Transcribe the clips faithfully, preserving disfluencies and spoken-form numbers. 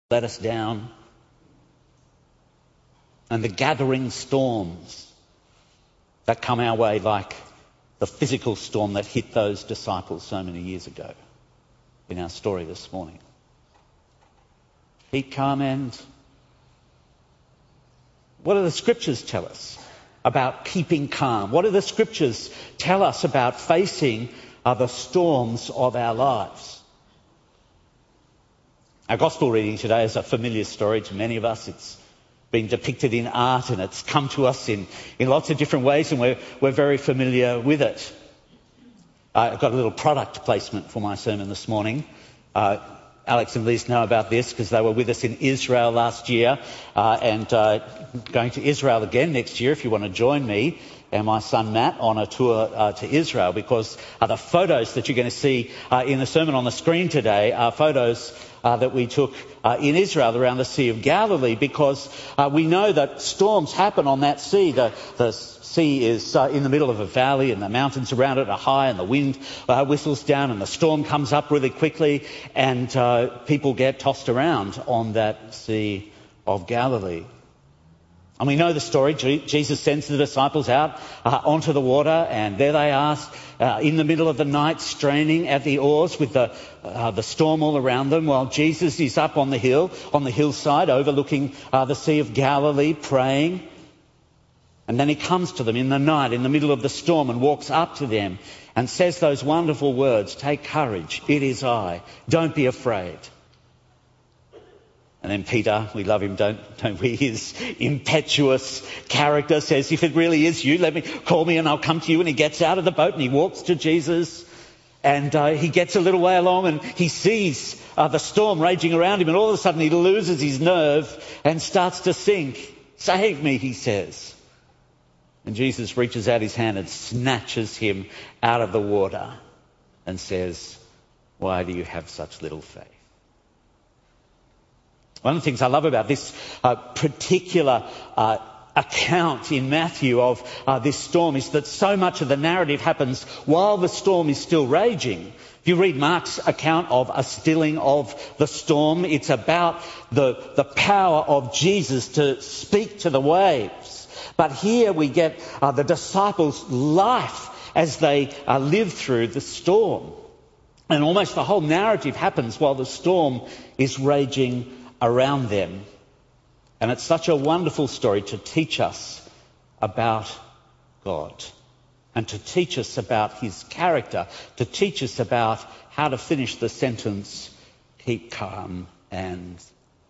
let us down, and the gathering storms that come our way, like the physical storm that hit those disciples so many years ago in our story this morning. Keep calm. And what do the scriptures tell us about keeping calm? What do the scriptures tell us about facing uh, the storms of our lives? Our gospel reading today is a familiar story to many of us. It's been depicted in art and it's come to us in, in lots of different ways, and we're, we're very familiar with it. Uh, I've got a little product placement for my sermon this morning. Uh, Alex and Liz know about this because they were with us in Israel last year uh, and uh, going to Israel again next year if you want to join me and my son Matt on a tour uh, to Israel, because uh, the photos that you're going to see uh, in the sermon on the screen today are photos uh, that we took uh, in Israel around the Sea of Galilee, because uh, we know that storms happen on that sea. The, the sea is uh, in the middle of a valley and the mountains around it are high and the wind uh, whistles down and the storm comes up really quickly and uh, people get tossed around on that Sea of Galilee. And we know the story. Jesus sends the disciples out uh, onto the water, and there they are uh, in the middle of the night, straining at the oars with the uh, the storm all around them, while Jesus is up on the hill, on the hillside, overlooking uh, the Sea of Galilee, praying. And then he comes to them in the night, in the middle of the storm, and walks up to them and says those wonderful words, "Take courage, it is I. Don't be afraid." And then Peter, we love him, don't, don't we? His impetuous character says, "If it really is you, let me call me and I'll come to you." And he gets out of the boat and he walks to Jesus, and uh, he gets a little way along and he sees uh, the storm raging around him, and all of a sudden he loses his nerve and starts to sink. "Save me," he says. And Jesus reaches out his hand and snatches him out of the water and says, "Why do you have such little faith?" One of the things I love about this uh, particular uh, account in Matthew of uh, this storm is that so much of the narrative happens while the storm is still raging. If you read Mark's account of a stilling of the storm, it's about the, the power of Jesus to speak to the waves. But here we get uh, the disciples' life as they uh, live through the storm. And almost the whole narrative happens while the storm is raging around them. And it's such a wonderful story to teach us about God and to teach us about his character, to teach us about how to finish the sentence, "Keep calm." And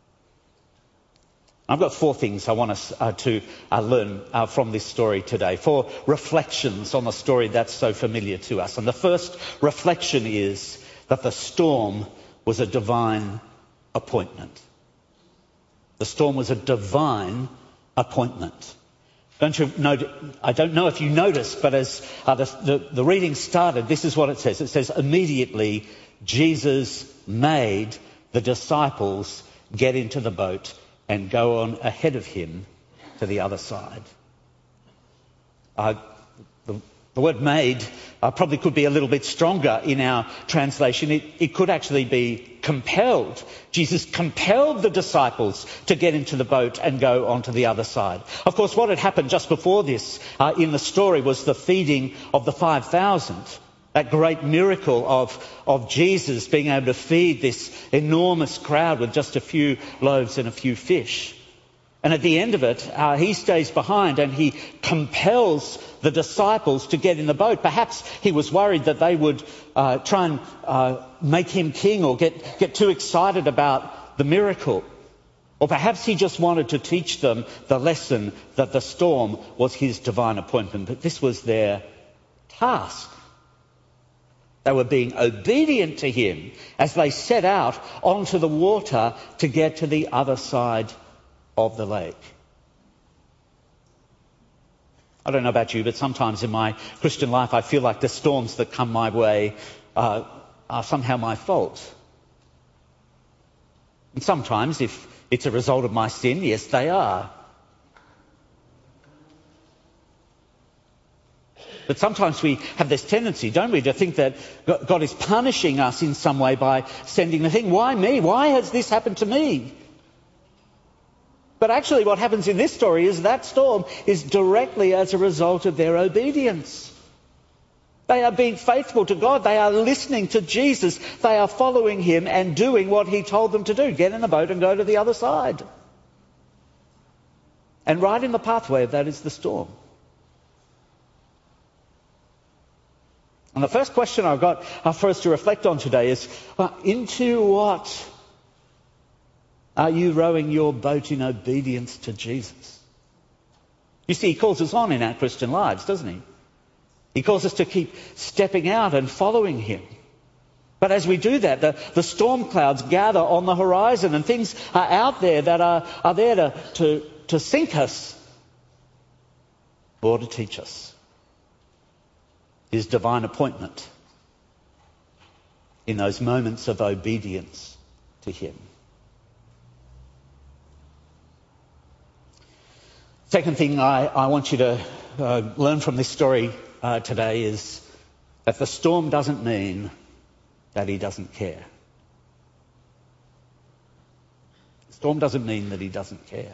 I've got four things I want us uh, to uh, learn uh, from this story today, four reflections on the story that's so familiar to us. And the first reflection is that the storm was a divine appointment. The storm was a divine appointment. Don't you know? I don't know if you noticed, but as uh, the, the, the reading started, this is what it says. It says, "Immediately Jesus made the disciples get into the boat and go on ahead of him to the other side." Uh, the, the word "made" uh, probably could be a little bit stronger in our translation. It, it could actually be compelled. Jesus compelled the disciples to get into the boat and go onto the other side. Of course, what had happened just before this uh, in the story was the feeding of the five thousand. That great miracle of, of Jesus being able to feed this enormous crowd with just a few loaves and a few fish. And at the end of it, uh, he stays behind and he compels the disciples to get in the boat. Perhaps he was worried that they would uh, try and uh, make him king or get, get too excited about the miracle. Or perhaps he just wanted to teach them the lesson that the storm was his divine appointment. But this was their task. They were being obedient to him as they set out onto the water to get to the other side of the lake. I don't know about you, but sometimes in my Christian life I feel like the storms that come my way uh, are somehow my fault. And sometimes, if it's a result of my sin, yes, they are. But sometimes we have this tendency, don't we, to think that God is punishing us in some way by sending the thing. Why me? Why has this happened to me? But actually what happens in this story is that storm is directly as a result of their obedience. They are being faithful to God. They are listening to Jesus. They are following him and doing what he told them to do. Get in the boat and go to the other side. And right in the pathway of that is the storm. And the first question I've got for us to reflect on today is, uh, into what are you rowing your boat in obedience to Jesus? You see, he calls us on in our Christian lives, doesn't he? He calls us to keep stepping out and following him. But as we do that, the, the storm clouds gather on the horizon and things are out there that are, are there to, to, to sink us or to teach us. His divine appointment in those moments of obedience to him. Second thing I, I want you to uh, learn from this story uh, today is that the storm doesn't mean that he doesn't care. The storm doesn't mean that he doesn't care.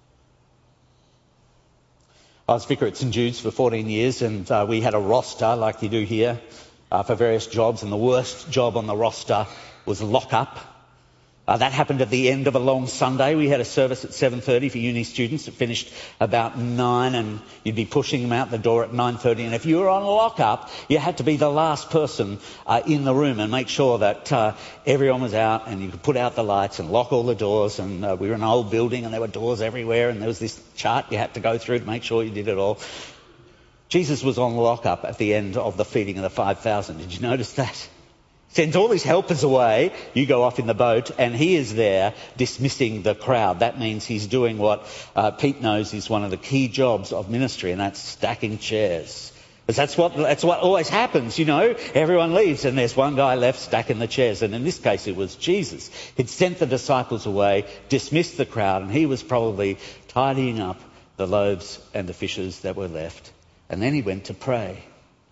I was vicar at St Jude's for fourteen years, and uh, we had a roster like you do here uh, for various jobs, and the worst job on the roster was lock-up. Uh, that happened at the end of a long Sunday. We had a service at seven thirty for uni students. It finished about nine, and you'd be pushing them out the door at nine thirty. And if you were on lock-up, you had to be the last person uh, in the room and make sure that uh, everyone was out, and you could put out the lights and lock all the doors. And uh, we were in an old building, and there were doors everywhere, and there was this chart you had to go through to make sure you did it all. Jesus was on lock-up at the end of the feeding of the five thousand. Did you notice that? Sends all his helpers away, you go off in the boat, and he is there dismissing the crowd. That means he's doing what uh, Pete knows is one of the key jobs of ministry, and that's stacking chairs. Because that's what, that's what always happens, you know. Everyone leaves and there's one guy left stacking the chairs. And in this case it was Jesus. He'd sent the disciples away, dismissed the crowd, and he was probably tidying up the loaves and the fishes that were left. And then he went to pray.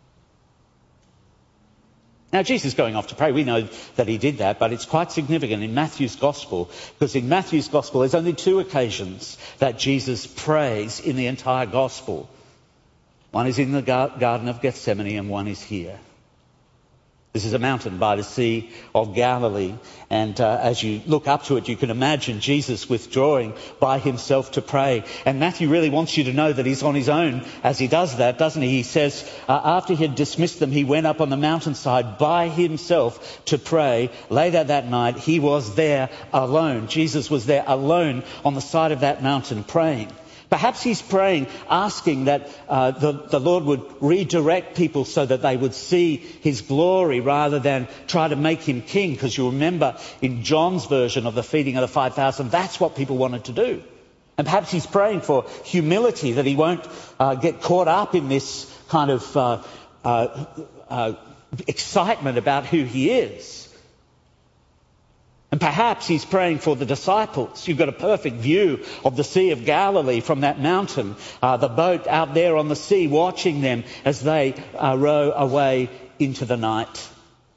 Now, Jesus going off to pray, we know that he did that, but it's quite significant in Matthew's Gospel, because in Matthew's Gospel there's only two occasions that Jesus prays in the entire Gospel. One is in the Garden of Gethsemane and one is here. This is a mountain by the Sea of Galilee, and uh, as you look up to it, you can imagine Jesus withdrawing by himself to pray. And Matthew really wants you to know that he's on his own as he does that, doesn't he? He says, uh, after he had dismissed them, he went up on the mountainside by himself to pray. Later that night, he was there alone. Jesus was there alone on the side of that mountain praying. Perhaps he's praying, asking that uh, the, the Lord would redirect people so that they would see his glory rather than try to make him king. Because you remember in John's version of the feeding of the five thousand, that's what people wanted to do. And perhaps he's praying for humility, that he won't uh, get caught up in this kind of uh, uh, uh, excitement about who he is. And perhaps he's praying for the disciples. You've got a perfect view of the Sea of Galilee from that mountain, uh, the boat out there on the sea, watching them as they uh, row away into the night.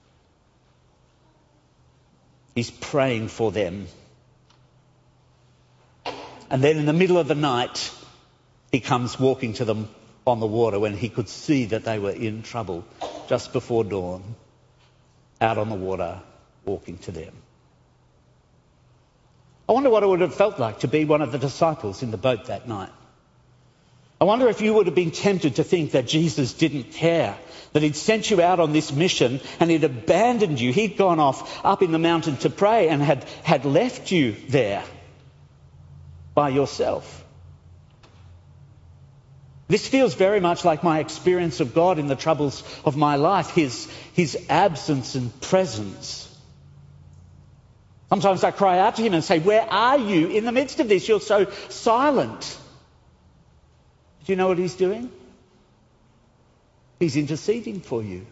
He's praying for them. And then in the middle of the night, he comes walking to them on the water when he could see that they were in trouble, just before dawn, out on the water, walking to them. I wonder what it would have felt like to be one of the disciples in the boat that night. I wonder if you would have been tempted to think that Jesus didn't care, that he'd sent you out on this mission and he'd abandoned you. He'd gone off up in the mountain to pray and had, had left you there by yourself. This feels very much like my experience of God in the troubles of my life, his, his absence and presence. Sometimes I cry out to him and say, where are you in the midst of this? You're so silent. Do you know what he's doing? He's interceding for you.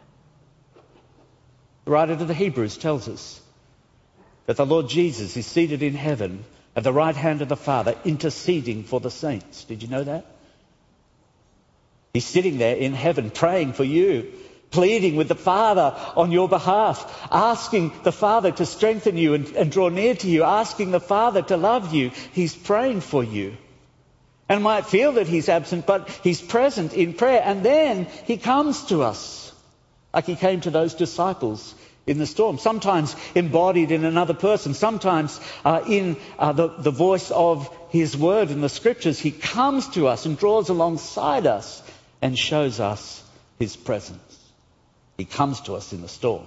The writer to the Hebrews tells us that the Lord Jesus is seated in heaven at the right hand of the Father, interceding for the saints. Did you know that? He's sitting there in heaven praying for you, pleading with the Father on your behalf, asking the Father to strengthen you and, and draw near to you, asking the Father to love you. He's praying for you. And might feel that he's absent, but he's present in prayer. And then he comes to us, like he came to those disciples in the storm, sometimes embodied in another person, sometimes uh, in uh, the, the voice of his word in the scriptures. He comes to us and draws alongside us and shows us his presence. He comes to us in the storm.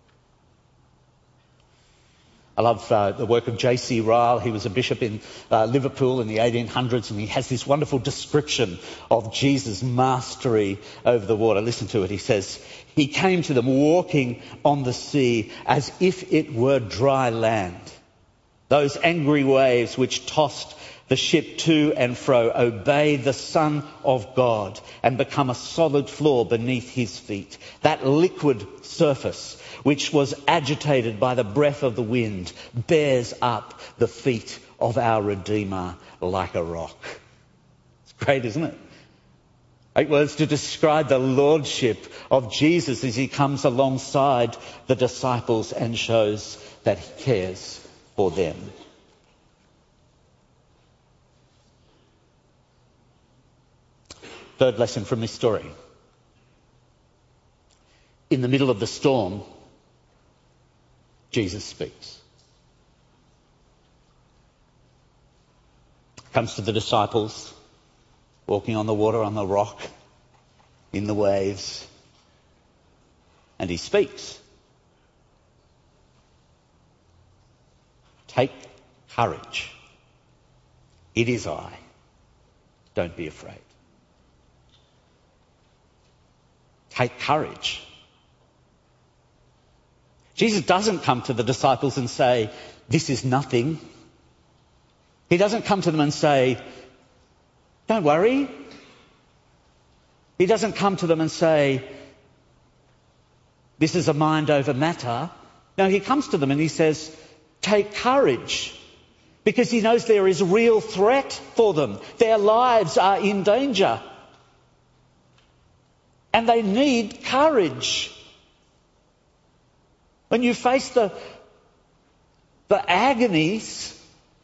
I love uh, the work of J C Ryle. He was a bishop in uh, Liverpool in the eighteen hundreds, and he has this wonderful description of Jesus' mastery over the water. Listen to it. He says, he came to them walking on the sea as if it were dry land. Those angry waves which tossed the ship to and fro obey the Son of God and become a solid floor beneath his feet. That liquid surface, which was agitated by the breath of the wind, bears up the feet of our Redeemer like a rock. It's great, isn't it? Eight words to describe the lordship of Jesus as he comes alongside the disciples and shows that he cares for them. Third lesson from this story. In the middle of the storm, Jesus speaks. Comes to the disciples, walking on the water, on the rock, in the waves, and he speaks. Take courage. It is I. Don't be afraid. Take courage. Jesus doesn't come to the disciples and say, this is nothing. He doesn't come to them and say, don't worry. He doesn't come to them and say, this is a mind over matter. No, he comes to them and he says, take courage. Because he knows there is real threat for them. Their lives are in danger. And they need courage. When you face the, the agonies,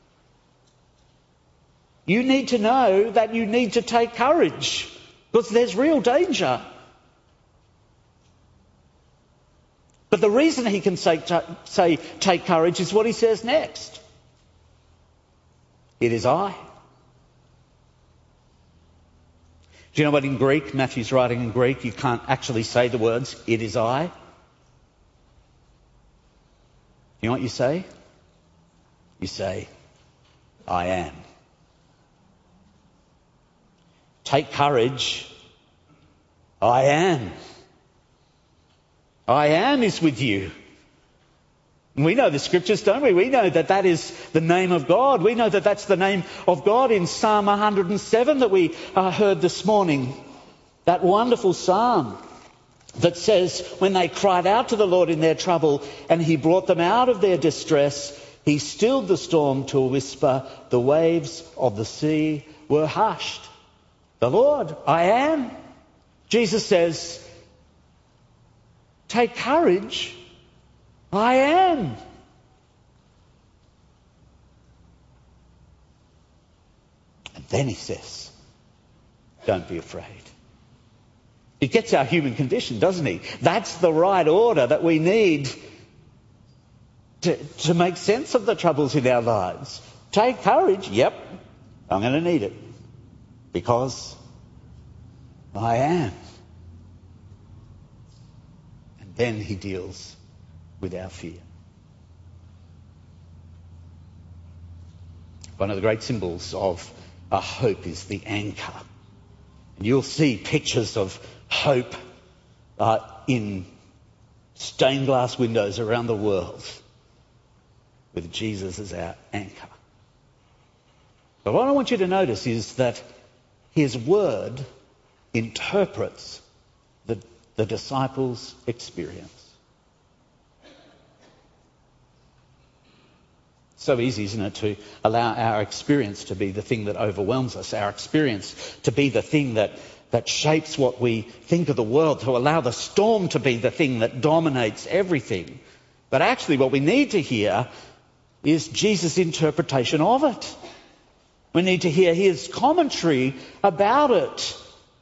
you need to know that you need to take courage because there's real danger. But the reason he can say, say take courage is what he says next. It is I. Do you know what in Greek, Matthew's writing in Greek, you can't actually say the words, it is I. You know what you say? You say, I am. Take courage. I am. I am is with you. And we know the scriptures, don't we? We know that that is the name of God. We know that that's the name of God in Psalm one hundred seven that we uh, heard this morning. That wonderful psalm that says when they cried out to the Lord in their trouble and he brought them out of their distress, he stilled the storm to a whisper. The waves of the sea were hushed. The Lord, I am. Jesus says, take courage. I am. And then he says, don't be afraid. It gets our human condition, doesn't he? That's the right order that we need to, to make sense of the troubles in our lives. Take courage. Yep, I'm going to need it. Because I am. And then he deals with our fear. One of the great symbols of a hope is the anchor. And you'll see pictures of hope uh, in stained glass windows around the world with Jesus as our anchor. But what I want you to notice is that his word interprets the, the disciples' experience. So easy, isn't it, to allow our experience to be the thing that overwhelms us, our experience to be the thing that that shapes what we think of the world, to allow the storm to be the thing that dominates everything. But actually what we need to hear is Jesus' interpretation of it. We need to hear his commentary about it.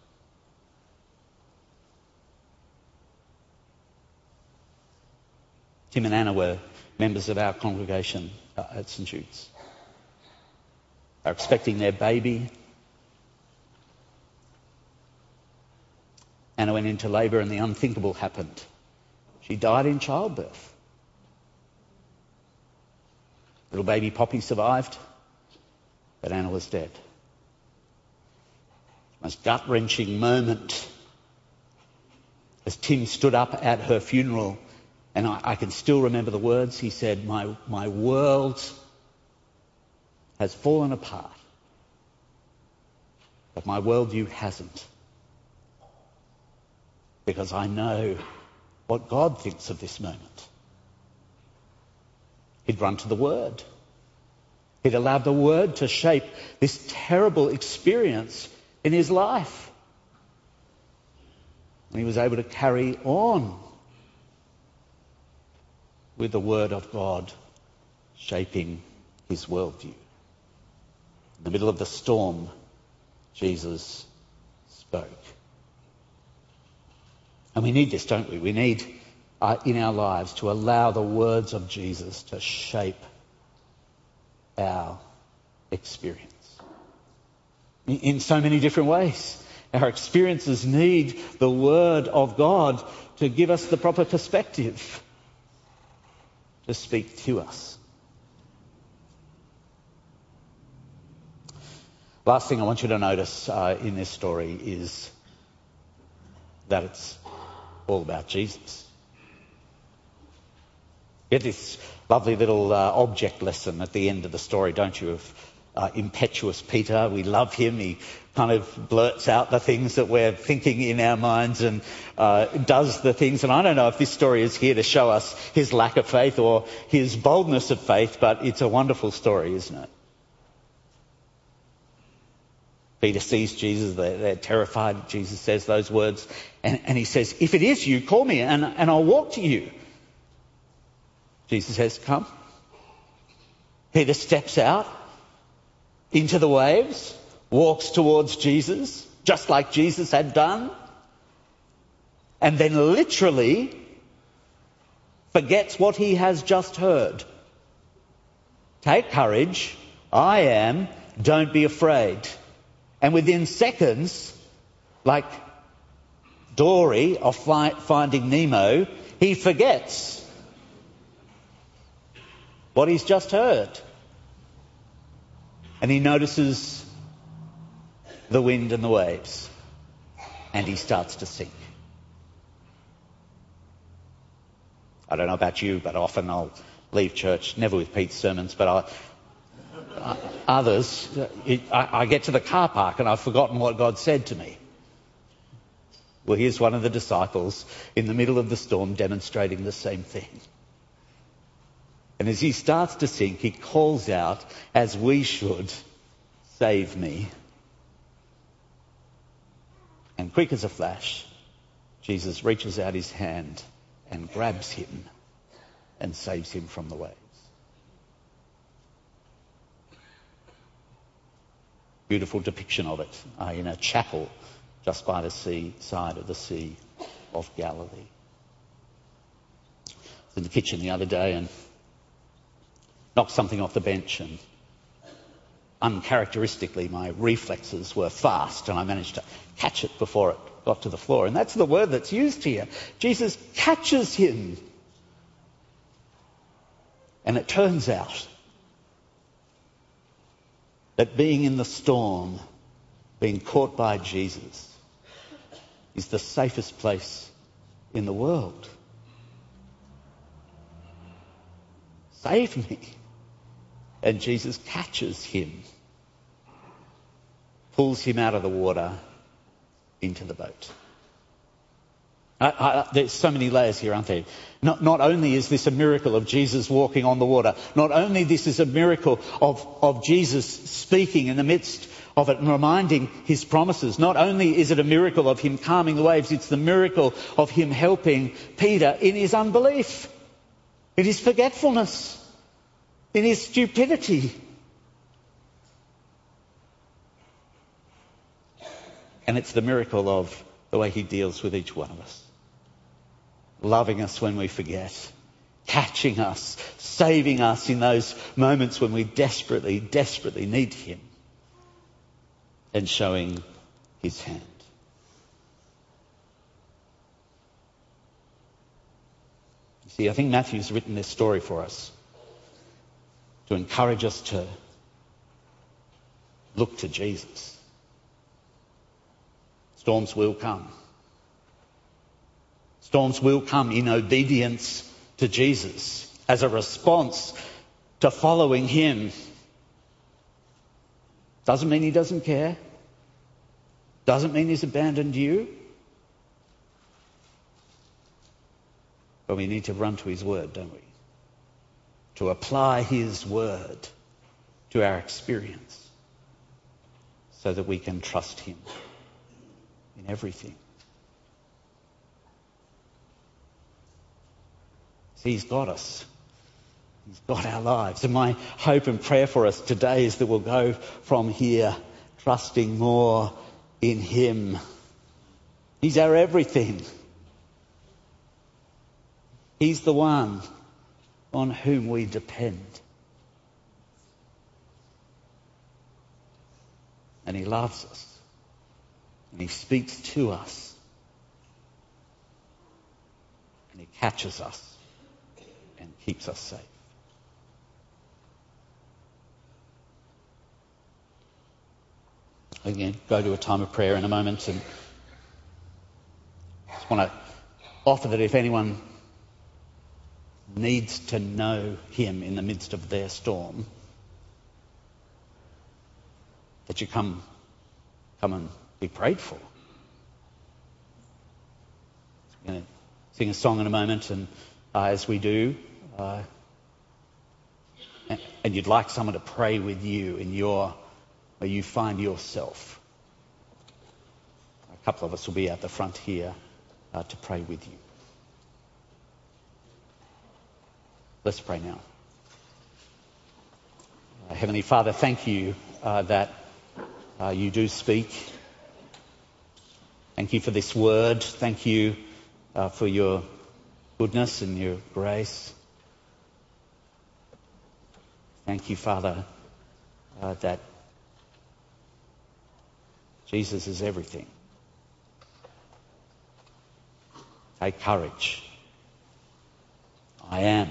Tim and Anna were members of our congregation at St Jude's. They were expecting their baby. Anna went into labour and the unthinkable happened. She died in childbirth. Little baby Poppy survived, but Anna was dead. Most gut-wrenching moment as Tim stood up at her funeral, and I, I can still remember the words. He said, my, my world has fallen apart, but my worldview hasn't. Because I know what God thinks of this moment. He'd run to the Word. He'd allowed the Word to shape this terrible experience in his life. And he was able to carry on with the Word of God shaping his worldview. In the middle of the storm, Jesus spoke. And we need this, don't we? We need uh, in our lives to allow the words of Jesus to shape our experience. In, in so many different ways. Our experiences need the Word of God to give us the proper perspective, to speak to us. Last thing I want you to notice uh, in this story is that it's all about Jesus. You get this lovely little uh, object lesson at the end of the story, don't you, of uh, impetuous Peter. We love him. He kind of blurts out the things that we're thinking in our minds and uh, does the things. And I don't know if this story is here to show us his lack of faith or his boldness of faith, but it's a wonderful story, isn't it? Peter sees Jesus, they're, they're terrified. Jesus says those words, and, and he says, if it is you, call me and, and I'll walk to you. Jesus says, come. Peter steps out into the waves, walks towards Jesus, just like Jesus had done, and then literally forgets what he has just heard. Take courage, I am, don't be afraid. And within seconds, like Dory of fi- Finding Nemo, he forgets what he's just heard. And he notices the wind and the waves. And he starts to sink. I don't know about you, but often I'll leave church, never with Pete's sermons, but I... Uh, others, it, I, I get to the car park and I've forgotten what God said to me. Well, here's one of the disciples in the middle of the storm demonstrating the same thing. And as he starts to sink, he calls out, as we should, save me. And quick as a flash, Jesus reaches out his hand and grabs him and saves him from the waves. Beautiful depiction of it uh, in a chapel just by the sea side of the Sea of Galilee. I was in the kitchen the other day and knocked something off the bench, and uncharacteristically my reflexes were fast and I managed to catch it before it got to the floor. And that's the word that's used here. Jesus catches him. And it turns out that being in the storm, being caught by Jesus, is the safest place in the world. Save me. And Jesus catches him, pulls him out of the water into the boat. Uh, uh, there's so many layers here, aren't there? Not, not only is this a miracle of Jesus walking on the water, not only this is a miracle of, of Jesus speaking in the midst of it and reminding his promises. Not only is it a miracle of him calming the waves, it's the miracle of him helping Peter in his unbelief, in his forgetfulness, in his stupidity. And it's the miracle of the way he deals with each one of us. Loving us when we forget, catching us, saving us in those moments when we desperately, desperately need him, and showing his hand. You see, I think Matthew's written this story for us to encourage us to look to Jesus. Storms will come. Storms will come in obedience to Jesus as a response to following him. Doesn't mean he doesn't care. Doesn't mean he's abandoned you. But we need to run to his word, don't we? To apply his word to our experience so that we can trust him in everything. See, he's got us. He's got our lives. And my hope and prayer for us today is that we'll go from here trusting more in him. He's our everything. He's the one on whom we depend. And he loves us. And he speaks to us. And he catches us and keeps us safe. Again, go to a time of prayer in a moment, and I just want to offer that if anyone needs to know him in the midst of their storm, that you come, come and be prayed for. We're going to sing a song in a moment, and uh, as we do, uh, and, and you'd like someone to pray with you in your where you find yourself, a couple of us will be at the front here uh, to pray with you. Let's pray now. Uh, Heavenly Father, thank you uh, that uh, you do speak. Thank you for this word. Thank you uh, for your goodness and your grace. Thank you, Father, uh, that Jesus is everything. Take courage. I am.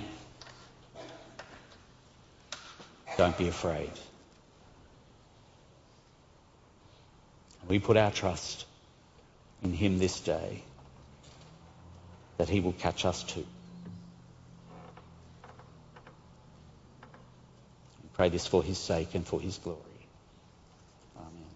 Don't be afraid. We put our trust in him this day, that he will catch us too. We pray this for his sake and for his glory. Amen.